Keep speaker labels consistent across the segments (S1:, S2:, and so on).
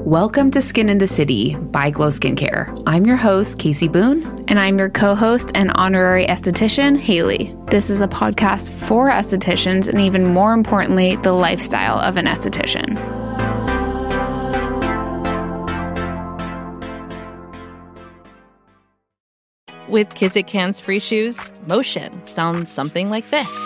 S1: Welcome to Skin in the City by Glow Skincare. I'm your host, Casey Boone.
S2: And I'm your co-host and honorary esthetician, Haley. This is a podcast for estheticians and even more importantly, the lifestyle of an esthetician.
S3: With Kizik hands-free shoes, motion sounds something like this.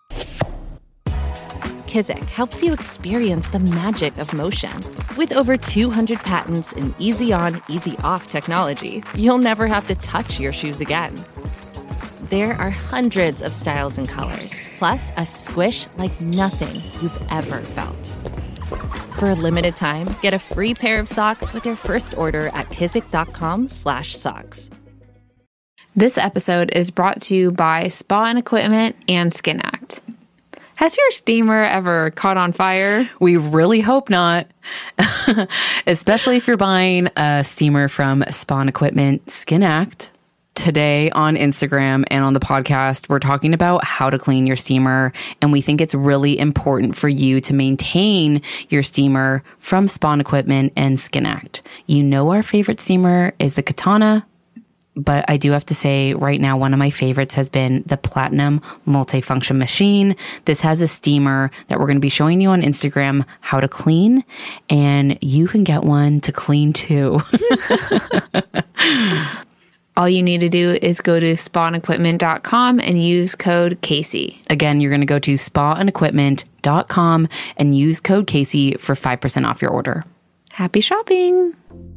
S3: Kizik helps you experience the magic of motion. With over 200 patents and easy-on, easy-off technology, you'll never have to touch your shoes again. There are hundreds of styles and colors, plus a squish like nothing you've ever felt. For a limited time, get a free pair of socks with your first order at kizik.com/socks.
S2: This episode is brought to you by Spa and Equipment and Skin Act. Has your steamer ever caught on fire?
S1: We really hope not. Especially if you're buying a steamer from Spa and Equipment Skin Act. Today on Instagram and on the podcast, we're talking about how to clean your steamer. And we think it's really important for you to maintain your steamer from Spa and Equipment and Skin Act. You know our favorite steamer is the Katana. But I do have to say right now, one of my favorites has been the Platinum Multifunction Machine. This has a steamer that we're going to be showing you on Instagram how to clean, and you can get one to clean too.
S2: All you need to do is go to spaandequipment.com and use code Casey.
S1: Again, you're going to go to spaandequipment.com and use code Casey for 5% off your order.
S2: Happy shopping!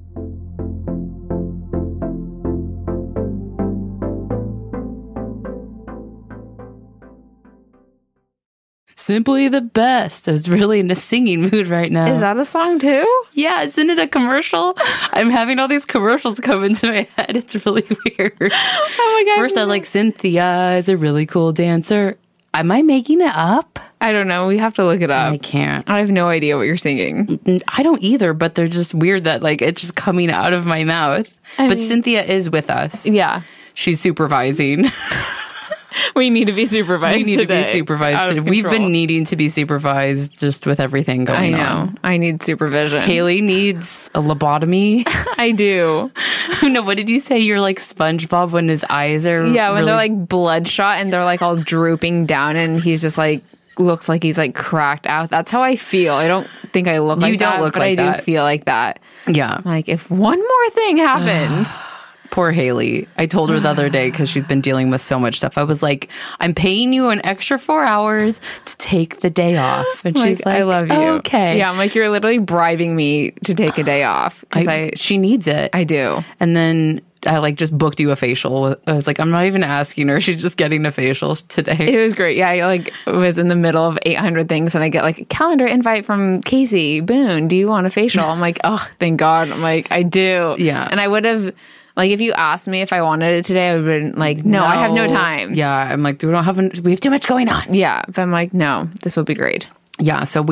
S1: Simply the best. I was really in a singing mood right now.
S2: Is that a song too?
S1: Yeah, isn't it a commercial? I'm having all these commercials come into my head. It's really weird.
S2: Oh my God.
S1: First I was like, Cynthia is a really cool dancer. Am I making it up?
S2: I don't know. We have to look it up.
S1: I can't.
S2: I have no idea what you're singing.
S1: I don't either, but they're just weird that like it's just coming out of my mouth. But Cynthia is with us.
S2: Yeah.
S1: She's supervising.
S2: We need to be supervised.
S1: We need
S2: today.
S1: to be supervised. We've been needing to be supervised just with everything going on.
S2: I know. I need supervision.
S1: Haley needs a lobotomy.
S2: I do.
S1: No, what did you say? You're like SpongeBob when his eyes are
S2: when
S1: really...
S2: they're like bloodshot and they're like all drooping down and he's just like looks like he's like cracked out. That's how I feel. I don't think I look like that, but I do feel like that.
S1: Yeah.
S2: Like if one more thing happens...
S1: Poor Haley. I told her the other day because she's been dealing with so much stuff. I was like, I'm paying you an extra 4 hours to take the day off. And she's like,
S2: I love you.
S1: Okay.
S2: Yeah, I'm like, you're literally bribing me to take a day off.
S1: She needs it.
S2: I do.
S1: And then I like just booked you a facial. I was like, I'm not even asking her. She's just getting a facial today.
S2: It was great. Yeah, I like was in the middle of 800 things and I get like a calendar invite from Casey Boone. Do you want a facial? I'm like, oh, thank God. I'm like, I do.
S1: Yeah.
S2: And I would have... Like, if you asked me if I wanted it today, I would have been like, no, I have no time.
S1: Yeah, I'm like, we have too much going on.
S2: Yeah, but I'm like, no, this will be great.
S1: Yeah, so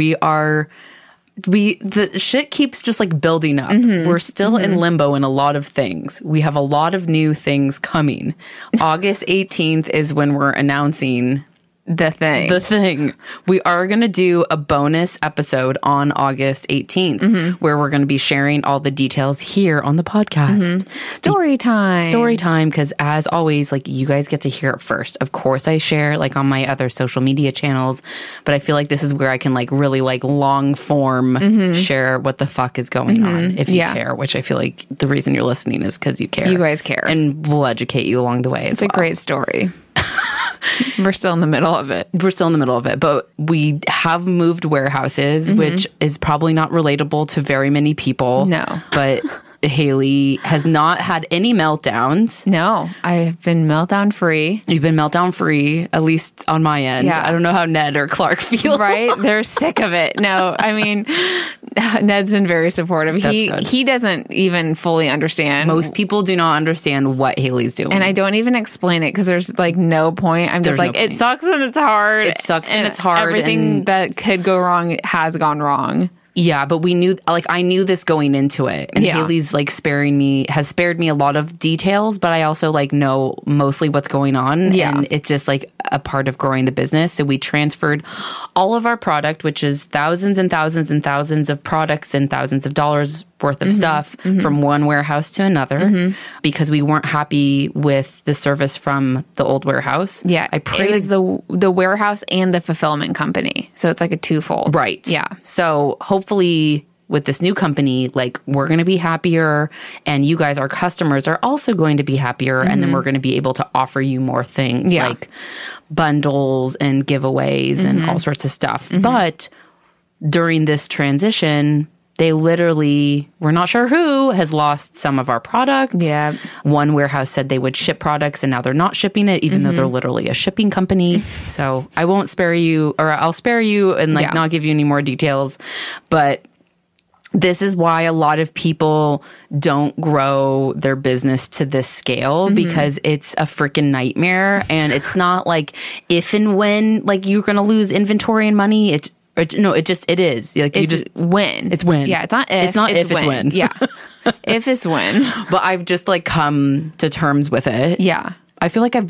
S1: the shit keeps just like building up. Mm-hmm. We're still in limbo in a lot of things. We have a lot of new things coming. August 18th is when we're announcing...
S2: The thing.
S1: We are going to do a bonus episode on August 18th where we're going to be sharing all the details here on the podcast.
S2: Story time.
S1: Because as always, like you guys get to hear it first. Of course, I share like on my other social media channels, but I feel like this is where I can like really like long form share what the fuck is going on if you care, which I feel like the reason you're listening is because you care.
S2: You guys care.
S1: And we'll educate you along the way.
S2: It's a great story. We're still in the middle of it. But
S1: we have moved warehouses, which is probably not relatable to very many people.
S2: No.
S1: But Haley has not had any meltdowns.
S2: No, I have been meltdown free.
S1: You've been meltdown free, at least on my end.
S2: Yeah.
S1: I don't know how Ned or Clark feel.
S2: Right? They're sick of it. No, I mean, Ned's been very supportive. He doesn't even fully understand.
S1: Most people do not understand what Haley's doing.
S2: And I don't even explain it because there's like no point. I'm just like, it sucks and it's hard.
S1: It sucks and it's hard.
S2: Everything that could go wrong has gone wrong.
S1: Yeah, but we knew, like, I knew this going into it. And Haley's, like, has spared me a lot of details, but I also, like, know mostly what's going on.
S2: Yeah.
S1: And it's just, like, a part of growing the business. So we transferred all of our product, which is thousands and thousands and thousands of products and thousands of dollars worth of stuff from one warehouse to another because we weren't happy with the service from the old warehouse.
S2: Yeah. It was the warehouse and the fulfillment company. So it's like a twofold.
S1: Right.
S2: Yeah.
S1: So hopefully with this new company, like, we're going to be happier, and you guys, our customers, are also going to be happier. And then we're going to be able to offer you more things like bundles and giveaways and all sorts of stuff. But during this transition, they literally, we're not sure who, has lost some of our product.
S2: Yeah.
S1: One warehouse said they would ship products, and now they're not shipping it, even though they're literally a shipping company. So I won't spare you, or I'll spare you and not give you any more details. But this is why a lot of people don't grow their business to this scale, because it's a freaking nightmare. And it's not like if and when, like, you're going to lose inventory and money. It is. Like, you just
S2: when.
S1: It's when.
S2: Yeah, it's not if.
S1: It's not if, it's when.
S2: Yeah. If it's when.
S1: But I've just, like, come to terms with it.
S2: Yeah.
S1: I feel like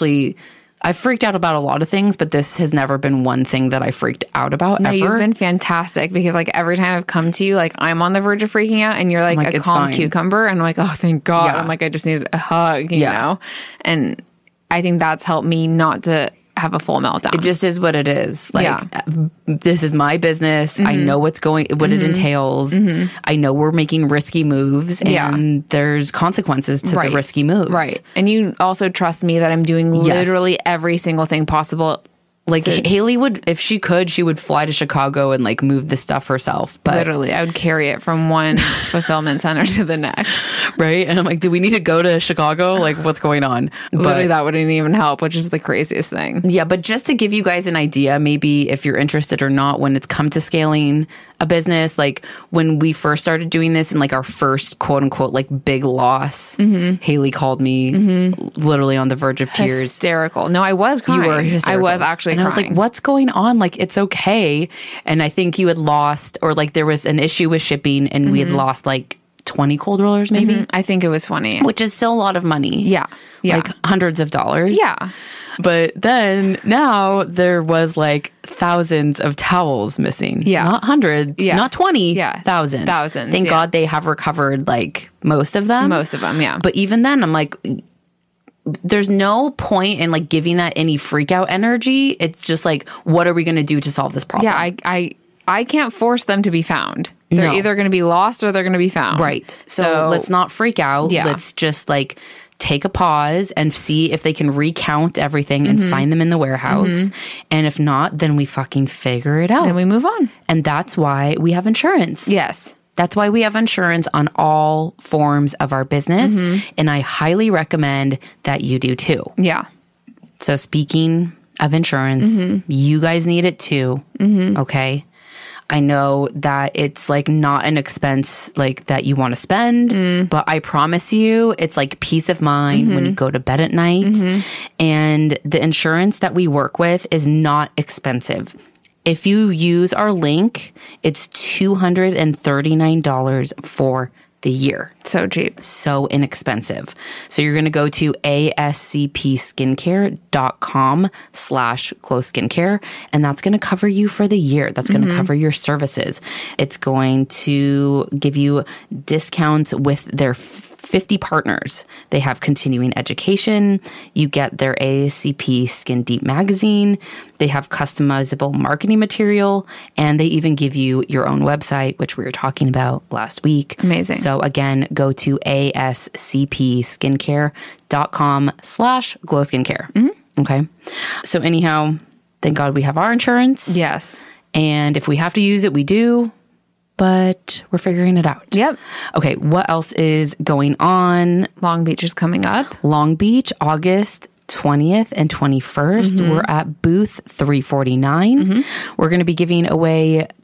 S1: I've freaked out about a lot of things, but this has never been one thing that I freaked out about ever.
S2: You've been fantastic, because, like, every time I've come to you, like, I'm on the verge of freaking out, and you're like a calm cucumber, and I'm like, oh, thank God.
S1: Yeah.
S2: I'm like, I just need a hug, you know? And I think that's helped me not to have a full meltdown.
S1: It just is what it is. Like, this is my business. I know what it entails. I know we're making risky moves, and there's consequences to the risky moves.
S2: Right. And you also trust me that I'm doing literally every single thing possible.
S1: Like, Haley would, if she could, she would fly to Chicago and, like, move the stuff herself. But
S2: literally, I would carry it from one fulfillment center to the next.
S1: Right? And I'm like, do we need to go to Chicago? Like, what's going on?
S2: Literally, that wouldn't even help, which is the craziest thing.
S1: Yeah, but just to give you guys an idea, maybe if you're interested or not, when it's come to scaling a business, like, when we first started doing this and, like, our first quote unquote, like, big loss, Haley called me literally on the verge of tears.
S2: Hysterical. No, I was crying.
S1: You were hysterical.
S2: I was actually
S1: and
S2: crying.
S1: I was like, what's going on? Like, it's okay. And I think you had lost, or, like, there was an issue with shipping, and we had lost, like, 20 cold rollers, maybe.
S2: I think it was 20.
S1: Which is still a lot of money.
S2: Yeah.
S1: Like, hundreds of dollars.
S2: Yeah.
S1: But then now there was, like, thousands of towels missing.
S2: Yeah.
S1: Not hundreds.
S2: Yeah.
S1: Not 20.
S2: Yeah.
S1: Thousands.
S2: Thousands.
S1: Thank God they have recovered, like, most of them.
S2: Most of them, yeah.
S1: But even then, I'm like, there's no point in, like, giving that any freak out energy. It's just like, what are we going to do to solve this problem?
S2: Yeah, I can't force them to be found. They're either going to be lost or they're going to be found.
S1: Right. So let's not freak out.
S2: Yeah.
S1: Let's just, like, take a pause and see if they can recount everything and find them in the warehouse. And if not, then we fucking figure it out.
S2: Then we move on.
S1: And that's why we have insurance.
S2: Yes.
S1: That's why we have insurance on all forms of our business. And I highly recommend that you do too.
S2: Yeah.
S1: So speaking of insurance, you guys need it too. Okay. I know that it's, like, not an expense, like, that you want to spend, but I promise you it's, like, peace of mind when you go to bed at night. And the insurance that we work with is not expensive. If you use our link, it's $239 for the year.
S2: So cheap.
S1: So inexpensive. So you're going to go to ascpskincare.com/glow skincare, and that's going to cover you for the year. That's going to cover your services. It's going to give you discounts with their 50 partners. They have continuing education. You get their ASCP Skin Deep magazine. They have customizable marketing material, and they even give you your own website, which we were talking about last week.
S2: Amazing.
S1: So again, go to ascpskincare.com/glow skincare. Okay. So anyhow, thank God we have our insurance.
S2: Yes.
S1: And if we have to use it, we do. But we're figuring it out.
S2: Yep.
S1: Okay, what else is going on?
S2: Long Beach is coming up.
S1: Long Beach, August 20th and 21st. We're at booth 349. We're going to be giving away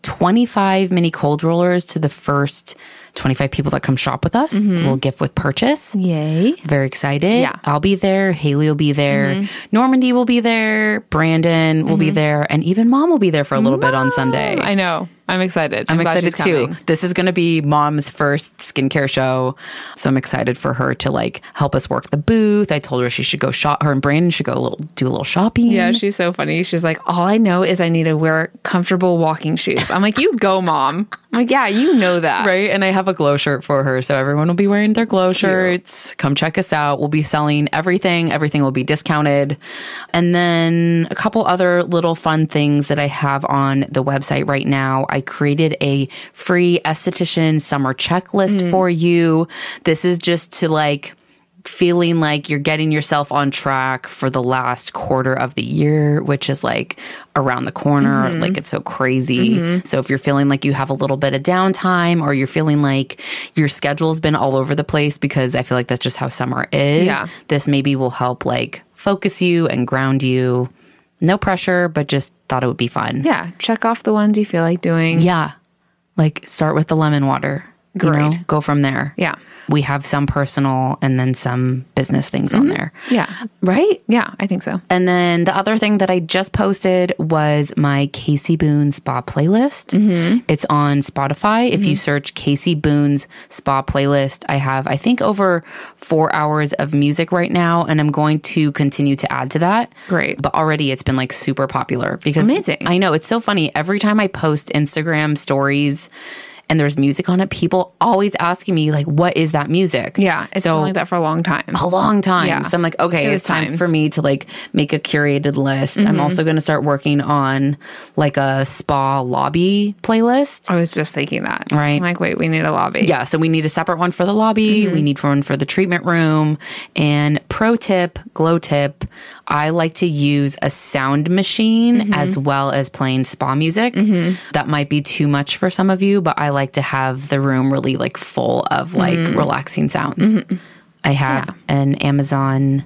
S1: 25 mini cold rollers to the first 25 people that come shop with us. It's a little gift with purchase.
S2: Yay.
S1: Very excited.
S2: Yeah.
S1: I'll be there. Haley will be there. Normandy will be there. Brandon will be there. And even Mom will be there for a little bit on Sunday.
S2: I know. I'm excited.
S1: I'm
S2: glad
S1: excited
S2: she's
S1: too.
S2: coming.
S1: This is going to be Mom's first skincare show. So I'm excited for her to like help us work the booth. I told her she should go shop. Her and Brandon should go do a little shopping.
S2: Yeah, she's so funny. She's like, all I know is I need to wear comfortable walking shoes. I'm like, you go, Mom. I'm like, yeah, you know that.
S1: Right. And I have a glow shirt for her. So everyone will be wearing their glow shirts. Come check us out. We'll be selling everything. Everything will be discounted. And then a couple other little fun things that I have on the website right now. I created a free esthetician summer checklist for you. This is just to like feeling like you're getting yourself on track for the last quarter of the year, which is like around the corner. Like it's so crazy. So if you're feeling like you have a little bit of downtime, or you're feeling like your schedule's been all over the place, because I feel like that's just how summer is.
S2: Yeah.
S1: This maybe will help like focus you and ground you. No pressure, but just thought it would be fun.
S2: Yeah. Check off the ones you feel like doing.
S1: Yeah. Like start with the lemon water.
S2: Great.
S1: You know, go from there.
S2: Yeah.
S1: We have some personal and then some business things on there.
S2: Yeah.
S1: Right?
S2: Yeah, I think so.
S1: And then the other thing that I just posted was my Casey Boone Spa playlist. It's on Spotify. If you search Casey Boone's Spa playlist, I have, I think, over 4 hours of music right now. And I'm going to continue to add to that.
S2: Great.
S1: But already it's been like super popular because
S2: Amazing.
S1: I know it's so funny. Every time I post Instagram stories and there's music on it, people always asking me like, what is that music?
S2: Yeah. It's been like that for a long time.
S1: A long time.
S2: Yeah.
S1: So I'm like, okay,
S2: It
S1: it's
S2: is
S1: time
S2: time.
S1: for me to like make a curated list. I'm also going to start working on like a spa lobby playlist.
S2: I was just thinking that.
S1: Right.
S2: I'm like, wait, we need a lobby.
S1: Yeah, so we need a separate one for the lobby. We need one for the treatment room. And pro tip, glow tip, I like to use a sound machine as well as playing spa music. That might be too much for some of you, but I like to have the room really like full of like relaxing sounds. I have an Amazon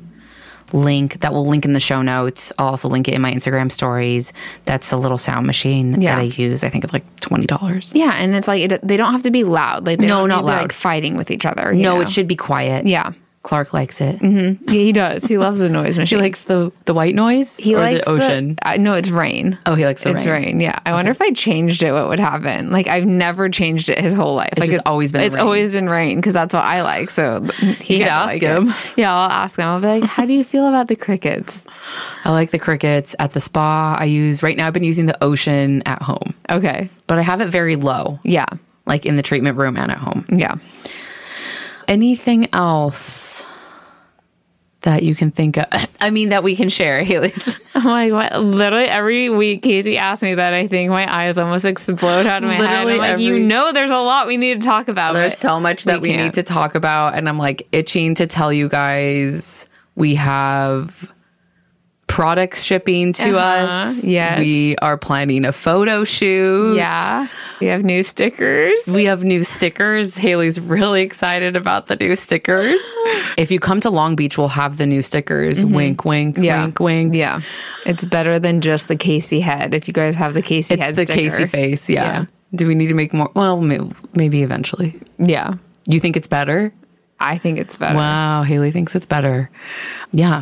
S1: link that will link in the show notes. I'll also link it in my Instagram stories. That's a little sound machine that I use. I think it's like $20.
S2: Yeah, and it's like they don't have to be loud. Like they
S1: No,
S2: don't
S1: not
S2: need to be,
S1: loud.
S2: like fighting with each other. you
S1: No,
S2: know?
S1: it should be quiet.
S2: Yeah.
S1: Clark likes it.
S2: Yeah, he does. He loves the noise machine.
S1: He likes the white noise
S2: He
S1: or
S2: likes
S1: the ocean?
S2: No, it's rain.
S1: Oh, he likes the
S2: It's
S1: rain.
S2: rain. Yeah. I wonder if I changed it, what would happen? Like I've never changed it his whole life.
S1: It's
S2: like
S1: just always been
S2: It's
S1: rain.
S2: always been rain because that's what I like. So he
S1: could
S2: had to
S1: ask
S2: like
S1: him.
S2: it. Yeah, I'll ask him. I'll be like, "How do you feel about the crickets?"
S1: I like the crickets at the spa. Right now I've been using the ocean at home,
S2: Okay.
S1: but I have it very low,
S2: Yeah.
S1: like in the treatment room and at home.
S2: Yeah.
S1: Anything else that you can think of? I mean, that we can share, Haley's.
S2: I'm like, what? Literally every week, Casey asks me that. I think my eyes almost explode out of my head. I'm like, you know, there's a lot we need to talk about.
S1: There's
S2: but
S1: so much that we need
S2: can't.
S1: to talk about, and I'm like itching to tell you guys. We have products shipping to us.
S2: Yes.
S1: We are planning a photo shoot.
S2: Yeah. We have new stickers.
S1: We have new stickers. Haley's really excited about the new stickers. If you come to Long Beach, we'll have the new stickers. Wink, wink, wink, wink.
S2: Yeah. It's better than just the Casey head. If you guys have the Casey head
S1: It's the
S2: sticker.
S1: Casey face. Yeah. Do we need to make more? Well, maybe eventually.
S2: Yeah.
S1: You think it's better?
S2: I think it's better.
S1: Wow. Haley thinks it's better. Yeah.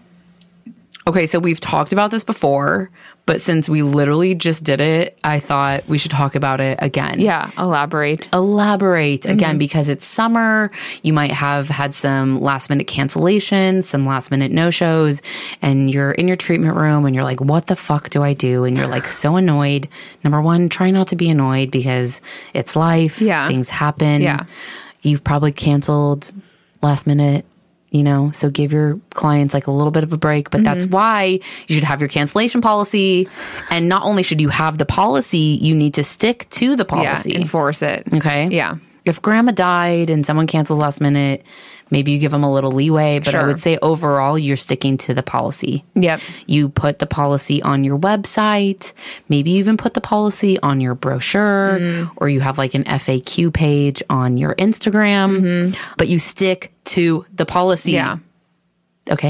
S1: Okay, so we've talked about this before, but since we literally just did it, I thought we should talk about it again.
S2: Yeah. Elaborate.
S1: Again, because it's summer. You might have had some last minute cancellations, some last minute no-shows, and you're in your treatment room and you're like, what the fuck do I do? And you're like so annoyed. Number one, try not to be annoyed because it's life.
S2: Yeah.
S1: Things happen.
S2: Yeah.
S1: You've probably canceled last minute. So give your clients like a little bit of a break, but that's why you should have your cancellation policy. And not only should you have the policy, you need to stick to the policy.
S2: Yeah. Enforce it.
S1: Okay.
S2: Yeah.
S1: If grandma died and someone cancels last minute, maybe you give them a little leeway, but I
S2: Sure.
S1: would say overall, you're sticking to the policy.
S2: Yep.
S1: You put the policy on your website. Maybe you even put the policy on your brochure, or you have like an FAQ page on your Instagram, but you stick to the policy.
S2: Yeah.
S1: Okay.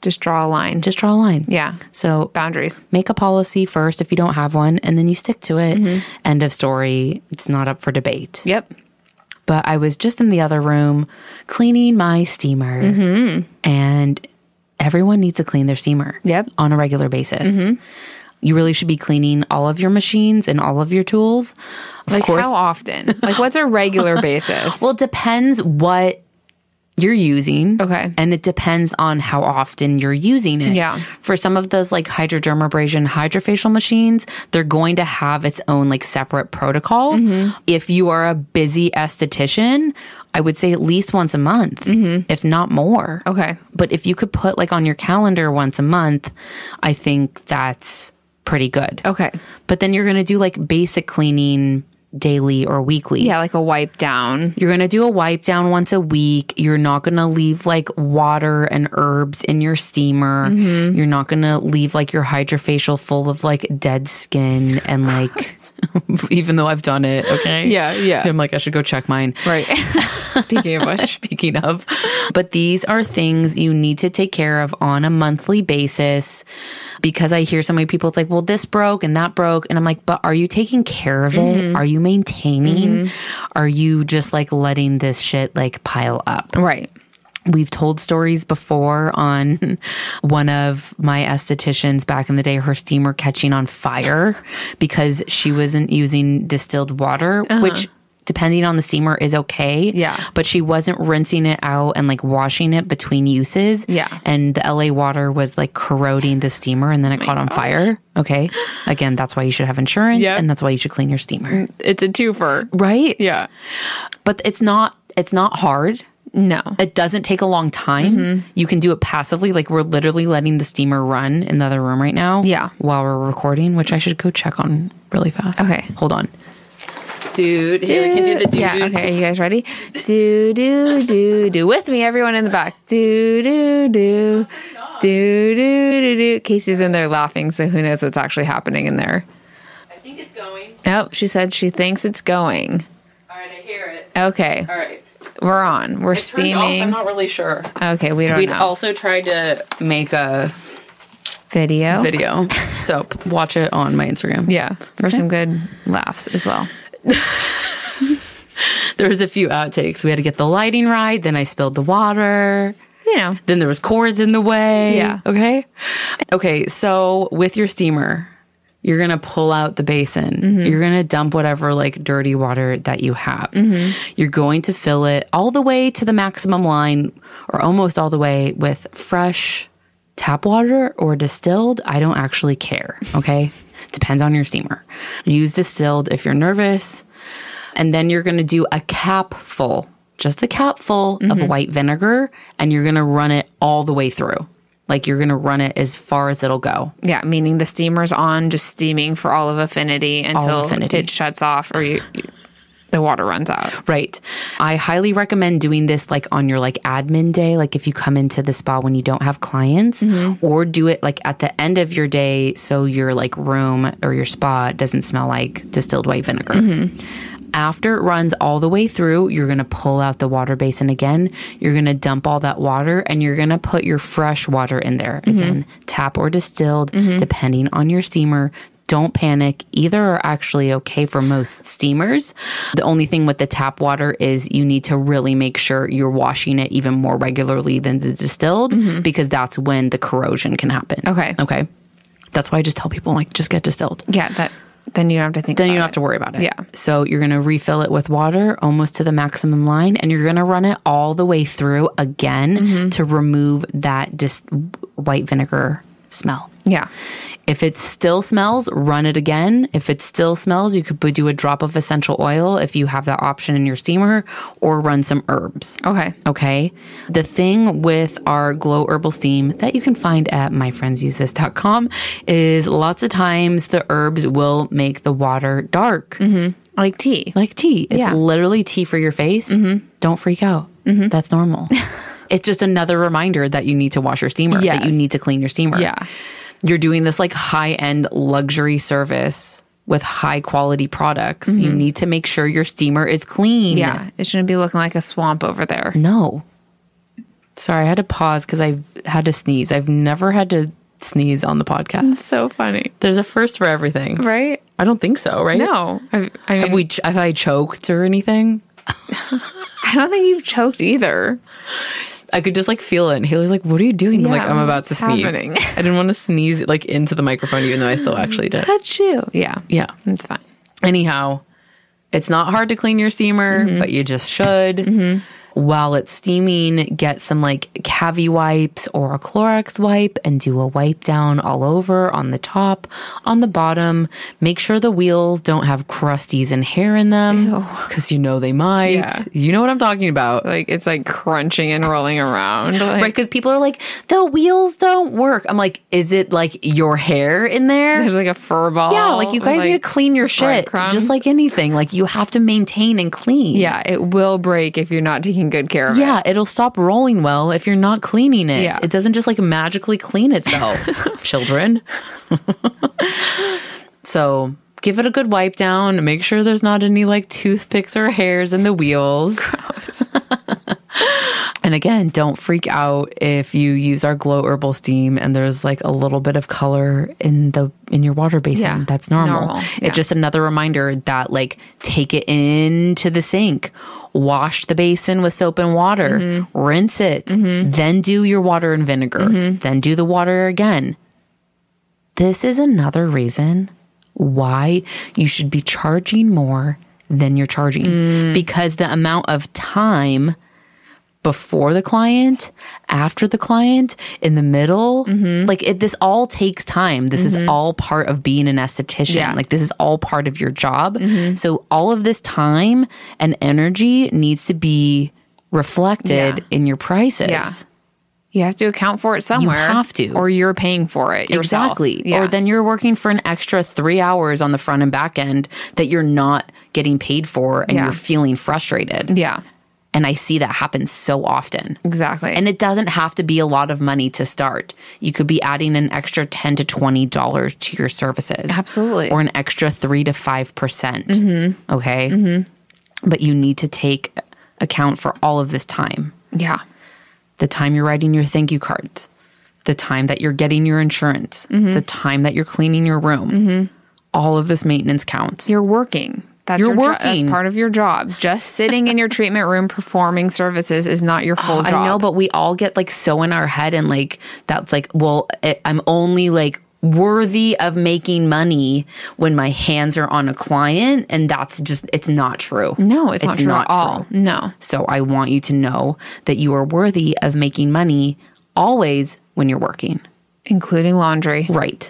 S2: Just draw a line.
S1: Just draw a line.
S2: Yeah.
S1: So
S2: boundaries.
S1: Make a policy first if you don't have one, and then you stick to it. End of story. It's not up for debate.
S2: Yep.
S1: But I was just in the other room cleaning my steamer, and everyone needs to clean their steamer on a regular basis. You really should be cleaning all of your machines and all of your tools.
S2: Of course. How often? Like, what's a regular basis?
S1: Well, it depends what you're using.
S2: Okay.
S1: And it depends on how often you're using it.
S2: Yeah.
S1: For some of those like hydrodermabrasion hydrofacial machines, they're going to have its own like separate protocol. If you are a busy esthetician, I would say at least once a month, if not more.
S2: Okay.
S1: But if you could put like on your calendar once a month, I think that's pretty good.
S2: Okay.
S1: But then you're going to do like basic cleaning daily or weekly.
S2: Yeah, like a wipe down.
S1: You're going to do a wipe down once a week. You're not going to leave like water and herbs in your steamer. You're not going to leave like your hydrofacial full of like dead skin and like, even though I've done it. Okay.
S2: Yeah.
S1: I'm like, I should go check mine.
S2: Right. Speaking of which.
S1: Speaking of. But these are things you need to take care of on a monthly basis, because I hear so many people, it's like, well, this broke and that broke. And I'm like, but are you taking care of it? Are you maintaining? Are you just like letting this shit like pile up?
S2: Right.
S1: We've told stories before on one of my estheticians back in the day, her steamer catching on fire because she wasn't using distilled water, which depending on the steamer is okay.
S2: Yeah.
S1: But she wasn't rinsing it out and like washing it between uses.
S2: Yeah.
S1: And the LA water was like corroding the steamer and then it caught on fire. Okay. Again, that's why you should have insurance and that's why you should clean your steamer.
S2: It's a twofer.
S1: Right?
S2: Yeah.
S1: But it's not hard.
S2: No.
S1: It doesn't take a long time. You can do it passively. Like we're literally letting the steamer run in the other room right now.
S2: Yeah.
S1: While we're recording, which I should go check on really fast.
S2: Okay.
S1: Hold on. Dude, here we can do the dude.
S2: Yeah, okay, are you guys ready? Do, do, do, do. With me, everyone in the back. Do, do, do. Do, do, do, do. Casey's in there laughing, so who knows what's actually happening in there.
S1: I think it's going.
S2: Nope, she said she thinks it's going.
S1: All right, I hear it.
S2: Okay.
S1: All right.
S2: We're on. We're steaming.
S1: I'm not really sure.
S2: Okay, we don't
S1: We'd
S2: know.
S1: also tried to make a
S2: video.
S1: So watch it on my Instagram.
S2: Yeah, for some good laughs as well.
S1: There was a few outtakes. We had to get the lighting right. Then I spilled the water.
S2: You know.
S1: Then there was cords in the way.
S2: Yeah.
S1: Okay. So with your steamer, you're going to pull out the basin. You're going to dump whatever like dirty water that you have. You're going to fill it all the way to the maximum line or almost all the way with fresh tap water or distilled. I don't actually care. Okay. Depends on your steamer. Use distilled if you're nervous. And then you're going to do a capful, just a capful of white vinegar, and you're going to run it all the way through. Like you're going to run it as far as it'll go.
S2: Yeah, meaning the steamer's on, just steaming for all of affinity until it shuts off or the water runs out.
S1: Right. I highly recommend doing this like on your like admin day, like if you come into the spa when you don't have clients, or do it like at the end of your day so your like room or your spa doesn't smell like distilled white vinegar. After it runs all the way through, you're going to pull out the water basin again. You're going to dump all that water and you're going to put your fresh water in there. Again, tap or distilled, depending on your steamer. Don't panic. Either are actually okay for most steamers. The only thing with the tap water is you need to really make sure you're washing it even more regularly than the distilled, because that's when the corrosion can happen. Okay. That's why I just tell people like just get distilled.
S2: Yeah, then you don't have to think
S1: Then you don't have to worry about it.
S2: Yeah.
S1: So you're going to refill it with water almost to the maximum line, and you're going to run it all the way through again to remove that white vinegar smell.
S2: Yeah.
S1: If it still smells, run it again. If it still smells, you could do a drop of essential oil if you have that option in your steamer, or run some herbs. Okay. The thing with our Glow Herbal Steam that you can find at myfriendsusethis.com is lots of times the herbs will make the water dark.
S2: Like tea.
S1: It's literally tea for your face. Don't freak out. That's normal. It's just another reminder that you need to wash your steamer, that you need to clean your steamer.
S2: Yeah.
S1: You're doing this like high-end luxury service with high-quality products. You need to make sure your steamer is clean.
S2: Yeah. It shouldn't be looking like a swamp over there.
S1: No. Sorry, I had to pause because I've had to sneeze. I've never had to sneeze on the podcast.
S2: So funny.
S1: There's a first for everything.
S2: Right?
S1: I don't think so, right?
S2: No. I mean,
S1: Have I choked or anything?
S2: I don't think you've choked either.
S1: I could just like feel it. And Haley's like, what are you doing? I'm like,
S2: Yeah,
S1: I'm about to
S2: what's
S1: sneeze.
S2: happening?
S1: I didn't want to sneeze like into the microphone, even though I still actually did.
S2: Achoo. Yeah.
S1: Yeah.
S2: It's fine.
S1: Anyhow, it's not hard to clean your steamer, but you just should. While it's steaming, get some like Cavi wipes or a Clorox wipe and do a wipe down all over on the top, on the bottom. Make sure the wheels don't have crusties and hair in them because you know they might.
S2: Yeah.
S1: You know what I'm talking about.
S2: Like, it's like crunching and rolling around. Like,
S1: Right, because people are like, the wheels don't work. I'm like, is it like your hair in there?
S2: there's like a fur ball.
S1: Yeah, like you guys
S2: with,
S1: need to clean your shit.
S2: breadcrumbs.
S1: Just like anything. Like you have to maintain and clean.
S2: Yeah, it will break if you're not taking good care of it.
S1: Yeah, it'll stop rolling well if you're not cleaning it.
S2: Yeah.
S1: It doesn't just like magically clean itself, children. So give it a good wipe down. Make sure there's not any like toothpicks or hairs in the wheels.
S2: Gross.
S1: And again, don't freak out if you use our Glow Herbal Steam and there's like a little bit of color in your water basin.
S2: Yeah,
S1: That's normal.
S2: normal. Yeah.
S1: It's just another reminder that like take it into the sink, wash the basin with soap and water, rinse it, then do your water and vinegar, then do the water again. This is another reason why you should be charging more than you're charging because the amount of time before the client, after the client, in the middle, like this all takes time. This is all part of being an esthetician.
S2: Yeah.
S1: Like this is all part of your job. So all of this time and energy needs to be reflected
S2: Yeah.
S1: in your prices.
S2: Yeah. You have to account for it somewhere.
S1: have to.
S2: Or you're paying for it yourself.
S1: Exactly.
S2: Yeah.
S1: Or then you're working for an extra 3 hours on the front and back end that you're not getting paid for and
S2: Yeah.
S1: you're feeling frustrated.
S2: Yeah,
S1: And I see that happen so often.
S2: exactly.
S1: And it doesn't have to be a lot of money to start. You could be adding an extra $10 to $20 to your services.
S2: Absolutely.
S1: Or an extra 3 to 5%. Okay? But you need to take account for all of this time.
S2: yeah.
S1: The time you're writing your thank you cards, the time that you're getting your insurance, the time that you're cleaning your room. All of this maintenance counts.
S2: You're working. That's
S1: You're
S2: your
S1: working.
S2: That's part of your job. Just sitting in your treatment room performing services is not your full job.
S1: I know, but we all get like so in our head and like that's like, well, I'm only like worthy of making money when my hands are on a client, and that's just it's not true.
S2: No, it's not true at all. No.
S1: So I want you to know that you are worthy of making money always when you're working.
S2: Including laundry.
S1: Right.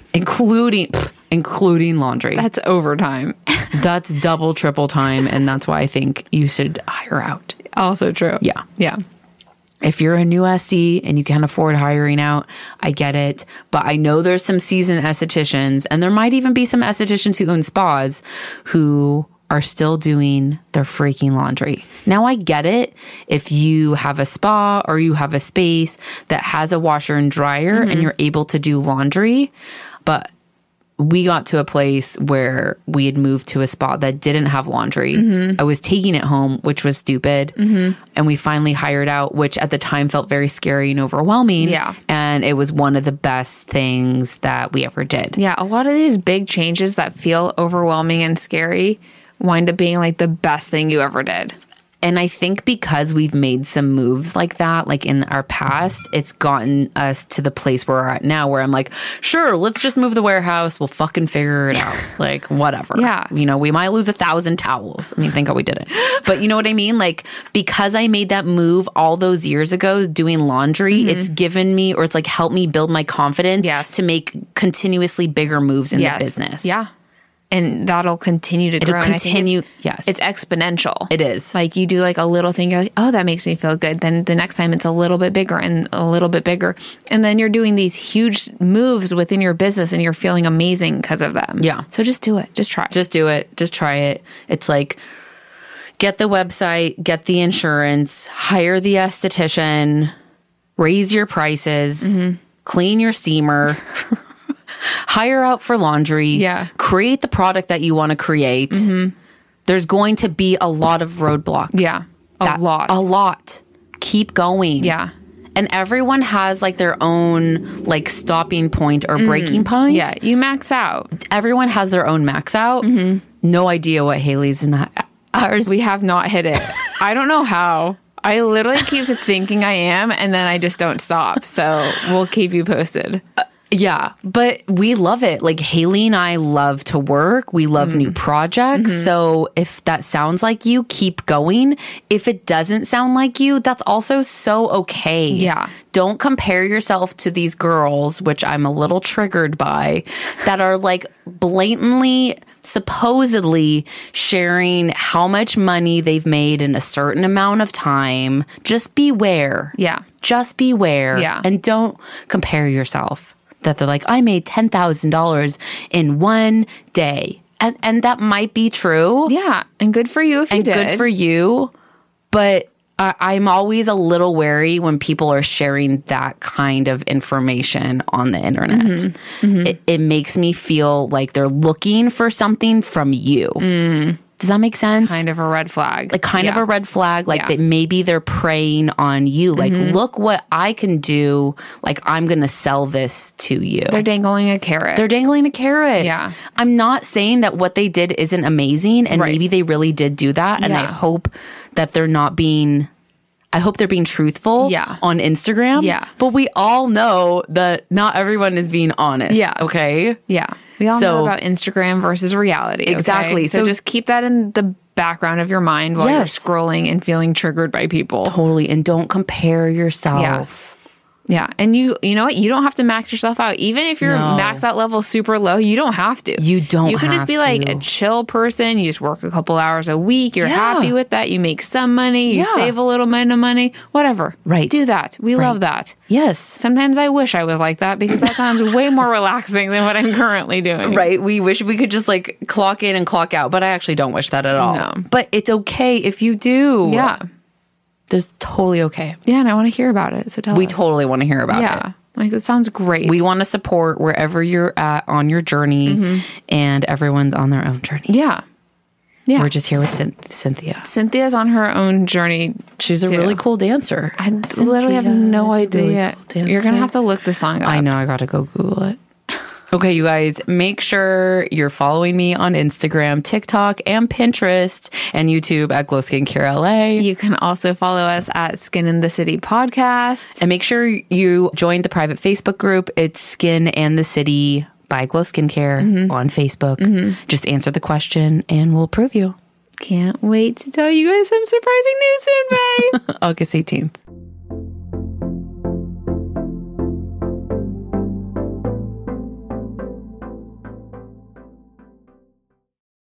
S1: Including laundry.
S2: That's overtime.
S1: That's double, triple time, and that's why I think you should hire out.
S2: Also true.
S1: Yeah.
S2: Yeah.
S1: If you're a new SD and you can't afford hiring out, I get it. But I know there's some seasoned estheticians, and there might even be some estheticians who own spas who are still doing their freaking laundry. Now, I get it. If you have a spa or you have a space that has a washer and dryer and you're able to do laundry, but we got to a place where we had moved to a spa that didn't have laundry. I was taking it home, which was stupid. And we finally hired out, which at the time felt very scary and overwhelming.
S2: Yeah.
S1: And it was one of the best things that we ever did.
S2: Yeah. A lot of these big changes that feel overwhelming and scary wind up being like the best thing you ever did.
S1: And I think because we've made some moves like that, like in our past, it's gotten us to the place where we're at now, where I'm like, sure, let's just move the warehouse. We'll fucking figure it out. Like, whatever.
S2: Yeah.
S1: You know, we might lose 1,000 towels. I mean, thank God we didn't. But you know what I mean? Like, because I made that move all those years ago doing laundry, it's given me, or it's like helped me build my confidence
S2: Yes.
S1: to make continuously bigger moves in
S2: Yes.
S1: the business.
S2: Yeah. And that'll continue to grow.
S1: It'll
S2: And I think
S1: continue. Yes.
S2: It's exponential.
S1: It is.
S2: Like you do like a little thing, you're like, oh, that makes me feel good. Then the next time it's a little bit bigger and a little bit bigger. And then you're doing these huge moves within your business and you're feeling amazing because of them.
S1: Yeah.
S2: So just do it. Just try.
S1: Just do it. Just try it. It's like, get the website, get the insurance, hire the esthetician, raise your prices, clean your steamer, hire out for laundry,
S2: Yeah.
S1: create the product that you want to create. There's going to be a lot of roadblocks.
S2: Yeah. A lot.
S1: A lot. keep going.
S2: Yeah.
S1: And everyone has like their own like stopping point or breaking point.
S2: Yeah. You max out.
S1: Everyone has their own max out. No idea what Haley's and ours.
S2: We have not hit it. I don't know how. I literally keep thinking I am, and then I just don't stop. So we'll keep you posted.
S1: Yeah, but we love it. Like Haley and I love to work. We love new projects. So if that sounds like you, keep going. If it doesn't sound like you, that's also so okay.
S2: Yeah.
S1: Don't compare yourself to these girls, which I'm a little triggered by, that are like blatantly, supposedly sharing how much money they've made in a certain amount of time. Just beware.
S2: Yeah.
S1: Just beware.
S2: Yeah.
S1: And don't compare yourself. That they're like, I made $10,000 in one day. And that might be true.
S2: Yeah. And good for you if you did.
S1: And good for you. But I'm always a little wary when people are sharing that kind of information on the internet. It makes me feel like they're looking for something from you. Does that make sense?
S2: Kind of a red flag.
S1: Like kind of a red flag. Like
S2: Yeah.
S1: that maybe they're preying on you. Like, look what I can do. Like, I'm going to sell this to you.
S2: They're dangling a carrot.
S1: They're dangling a carrot.
S2: Yeah.
S1: I'm not saying that what they did isn't amazing. And
S2: Right.
S1: maybe they really did do that. And I
S2: Yeah.
S1: hope that they're not being... I hope they're being truthful
S2: Yeah.
S1: on Instagram.
S2: Yeah.
S1: But we all know that not everyone is being honest.
S2: Yeah.
S1: Okay?
S2: Yeah. We all
S1: So-
S2: know about Instagram versus reality. okay?
S1: Exactly.
S2: So
S1: So-
S2: just keep that in the background of your mind while
S1: Yes.
S2: you're scrolling and feeling triggered by people.
S1: Totally. And don't compare yourself.
S2: Yeah. And you know what? You don't have to max yourself out. Even if your
S1: No.
S2: max out level is super low, you don't have to.
S1: You don't
S2: You could just
S1: have
S2: be like
S1: to.
S2: a chill person. You just work a couple hours a week. You're
S1: Yeah.
S2: happy with that. You make some money. You
S1: Yeah.
S2: save a little bit of money. Whatever.
S1: Right.
S2: Do that. We love that.
S1: Yes.
S2: Sometimes I wish I was like that because that sounds way more relaxing than what I'm currently doing.
S1: Right. We wish we could just like clock in and clock out, but I actually don't wish that at all.
S2: No.
S1: But it's okay if you do.
S2: Yeah.
S1: There's totally okay.
S2: Yeah. And I want to hear about it. So tell
S1: We
S2: us.
S1: totally want to hear about it.
S2: Yeah. Like that sounds great.
S1: We want to support wherever you're at on your journey, and everyone's on their own journey.
S2: yeah. Yeah.
S1: We're just here with Cynthia.
S2: Cynthia's on her own journey.
S1: She's a
S2: too.
S1: really cool dancer.
S2: I literally have no
S1: Cynthia's a really
S2: idea.
S1: cool
S2: You're going to
S1: dancer.
S2: have to look the song up.
S1: I know. I got to go Google it. Okay, you guys, make sure you're following me on Instagram, TikTok, and Pinterest, and YouTube at Glow Skincare LA.
S2: You can also follow us at Skin in the City Podcast.
S1: And make sure you join the private Facebook group. It's Skin and the City by Glow Skincare on Facebook. Just answer the question and we'll approve you.
S2: Can't wait to tell you guys some surprising news soon. Bye.
S1: August 18th.